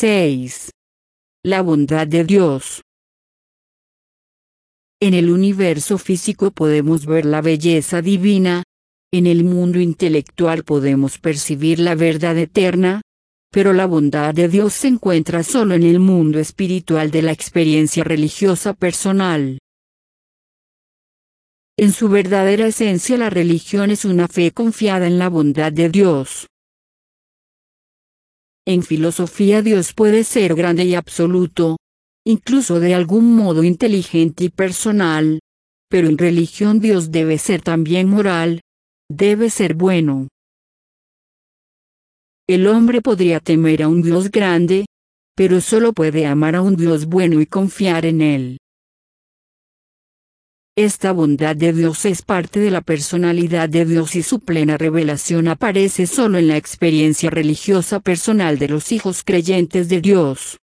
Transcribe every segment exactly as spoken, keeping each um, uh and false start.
seis. La bondad de Dios. En el universo físico podemos ver la belleza divina, en el mundo intelectual podemos percibir la verdad eterna, pero la bondad de Dios se encuentra solo en el mundo espiritual de la experiencia religiosa personal. En su verdadera esencia, la religión es una fe confiada en la bondad de Dios. En filosofía Dios puede ser grande y absoluto, incluso de algún modo inteligente y personal, pero en religión Dios debe ser también moral, debe ser bueno. El hombre podría temer a un Dios grande, pero solo puede amar a un Dios bueno y confiar en él. Esta bondad de Dios es parte de la personalidad de Dios y su plena revelación aparece solo en la experiencia religiosa personal de los hijos creyentes de Dios.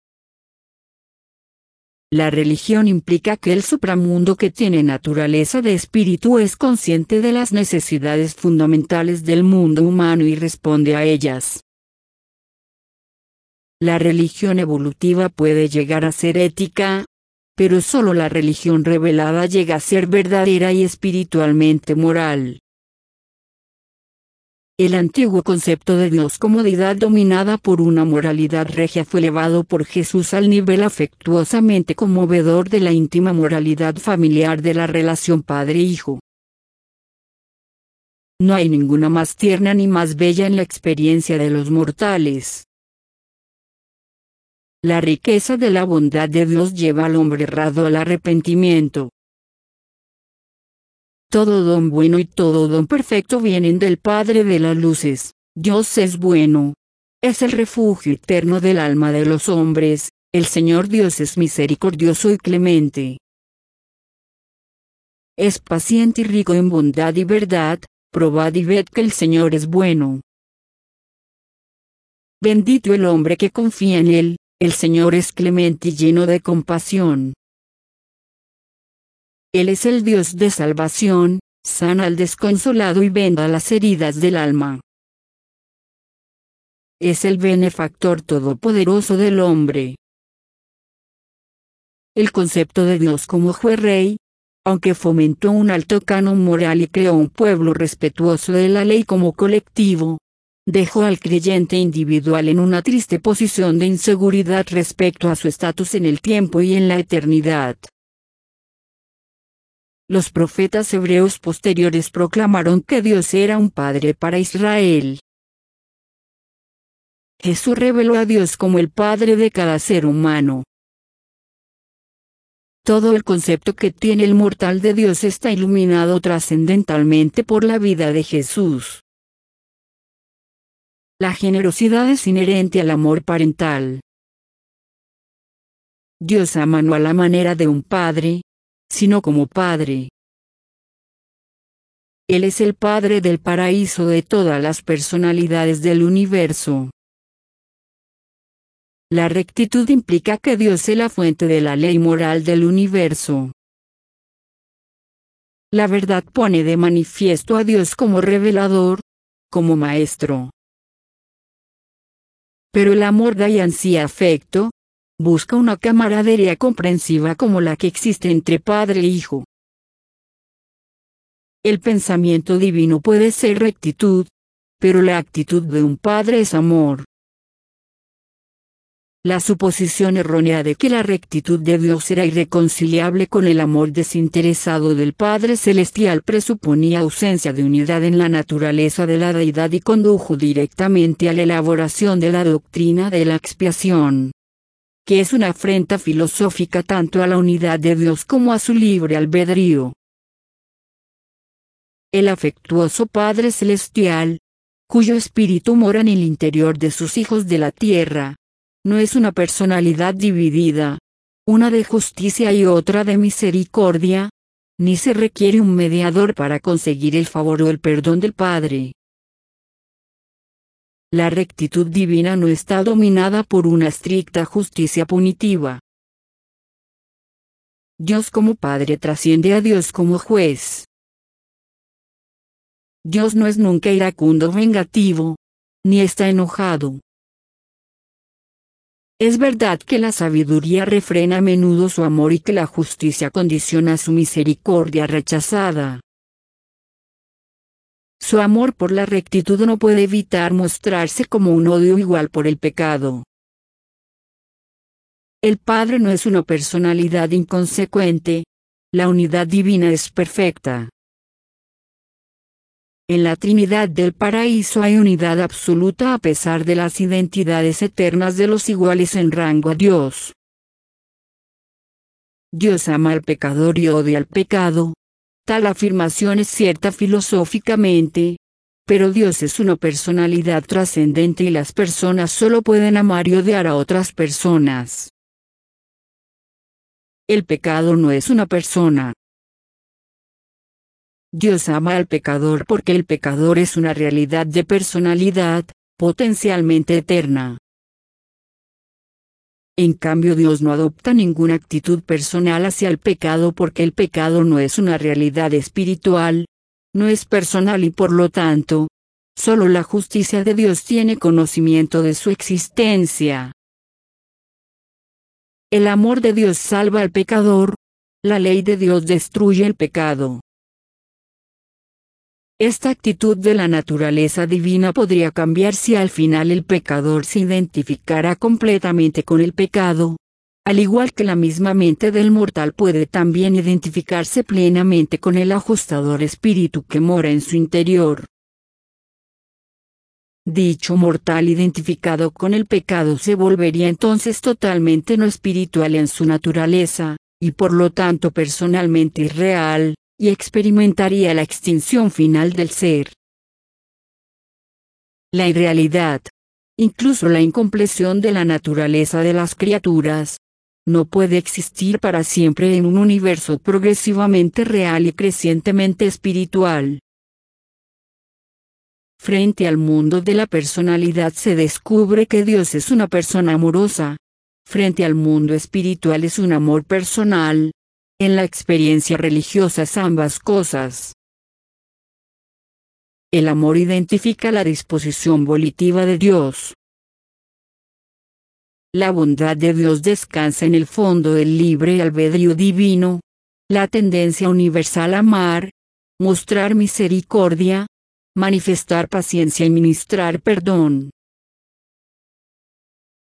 La religión implica que el supramundo que tiene naturaleza de espíritu es consciente de las necesidades fundamentales del mundo humano y responde a ellas. La religión evolutiva puede llegar a ser ética, pero solo la religión revelada llega a ser verdadera y espiritualmente moral. El antiguo concepto de Dios como deidad dominada por una moralidad regia fue elevado por Jesús al nivel afectuosamente conmovedor de la íntima moralidad familiar de la relación padre-hijo. No hay ninguna más tierna ni más bella en la experiencia de los mortales. La riqueza de la bondad de Dios lleva al hombre errado al arrepentimiento. Todo don bueno y todo don perfecto vienen del Padre de las luces. Dios es bueno. Es el refugio eterno del alma de los hombres. El Señor Dios es misericordioso y clemente. Es paciente y rico en bondad y verdad. Probad y ved que el Señor es bueno. Bendito el hombre que confía en él. El Señor es clemente y lleno de compasión. Él es el Dios de salvación, sana al desconsolado y venda las heridas del alma. Es el benefactor todopoderoso del hombre. El concepto de Dios como juez rey, aunque fomentó un alto canon moral y creó un pueblo respetuoso de la ley como colectivo, dejó al creyente individual en una triste posición de inseguridad respecto a su estatus en el tiempo y en la eternidad. Los profetas hebreos posteriores proclamaron que Dios era un Padre para Israel. Jesús reveló a Dios como el Padre de cada ser humano. Todo el concepto que tiene el mortal de Dios está iluminado trascendentalmente por la vida de Jesús. La generosidad es inherente al amor parental. Dios ama no a la manera de un padre, sino como Padre. Él es el Padre del paraíso de todas las personalidades del universo. La rectitud implica que Dios es la fuente de la ley moral del universo. La verdad pone de manifiesto a Dios como revelador, como maestro. Pero el amor da y ansía afecto, busca una camaradería comprensiva como la que existe entre padre e hijo. El pensamiento divino puede ser rectitud, pero la actitud de un padre es amor. La suposición errónea de que la rectitud de Dios era irreconciliable con el amor desinteresado del Padre Celestial presuponía ausencia de unidad en la naturaleza de la deidad y condujo directamente a la elaboración de la doctrina de la expiación, que es una afrenta filosófica tanto a la unidad de Dios como a su libre albedrío. El afectuoso Padre Celestial, cuyo espíritu mora en el interior de sus hijos de la tierra, no es una personalidad dividida, una de justicia y otra de misericordia, ni se requiere un mediador para conseguir el favor o el perdón del Padre. La rectitud divina no está dominada por una estricta justicia punitiva. Dios como Padre trasciende a Dios como juez. Dios no es nunca iracundo o vengativo, ni está enojado. Es verdad que la sabiduría refrena a menudo su amor y que la justicia condiciona su misericordia rechazada. Su amor por la rectitud no puede evitar mostrarse como un odio igual por el pecado. El Padre no es una personalidad inconsecuente, la unidad divina es perfecta. En la Trinidad del Paraíso hay unidad absoluta a pesar de las identidades eternas de los iguales en rango a Dios. Dios ama al pecador y odia al pecado. Tal afirmación es cierta filosóficamente, pero Dios es una personalidad trascendente y las personas solo pueden amar y odiar a otras personas. El pecado no es una persona. Dios ama al pecador porque el pecador es una realidad de personalidad, potencialmente eterna. En cambio, Dios no adopta ninguna actitud personal hacia el pecado porque el pecado no es una realidad espiritual, no es personal y por lo tanto, solo la justicia de Dios tiene conocimiento de su existencia. El amor de Dios salva al pecador, la ley de Dios destruye el pecado. Esta actitud de la naturaleza divina podría cambiar si al final el pecador se identificara completamente con el pecado, al igual que la misma mente del mortal puede también identificarse plenamente con el ajustador espíritu que mora en su interior. Dicho mortal identificado con el pecado se volvería entonces totalmente no espiritual en su naturaleza, y por lo tanto personalmente irreal, y experimentaría la extinción final del ser. La irrealidad, incluso la incompleción de la naturaleza de las criaturas, no puede existir para siempre en un universo progresivamente real y crecientemente espiritual. Frente al mundo de la personalidad se descubre que Dios es una persona amorosa. Frente al mundo espiritual es un amor personal. En la experiencia religiosa es ambas cosas. El amor identifica la disposición volitiva de Dios. La bondad de Dios descansa en el fondo del libre albedrío divino, la tendencia universal a amar, mostrar misericordia, manifestar paciencia y ministrar perdón.